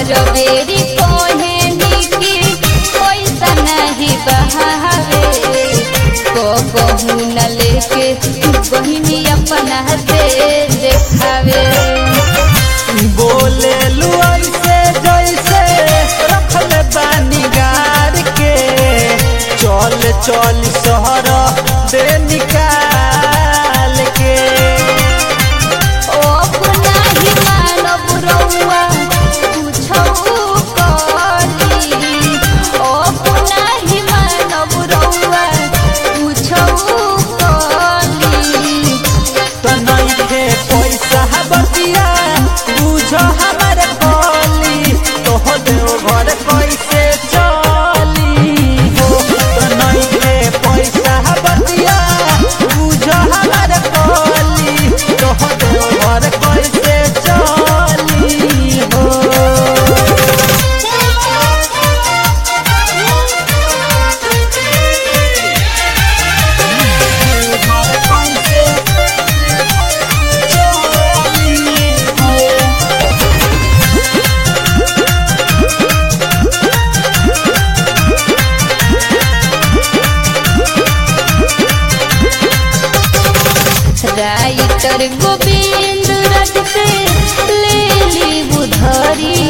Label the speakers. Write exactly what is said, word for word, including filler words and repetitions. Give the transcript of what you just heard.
Speaker 1: हर बेरी कहनी की पैसा नहीं बहावे कहू न लेके बहिनी अपना से देखावे
Speaker 2: बोले लुआई से जैसे रखल बानी गार के चल चल शहर दे निकाल के
Speaker 1: ओ अपना ही मानव रउआ पूछऊ कली ओ अपना ही मानव रउआ पूछऊ कली
Speaker 2: तो नहीं के पैसा बतिया बुझ हमारे कली तो देव घर कैसे चली हो तो नहीं के पैसा बतिया बुझ हमारे कली तो देव घर कैसे चली हो
Speaker 1: राइटर गोविंद रथ से ले ली बुधरी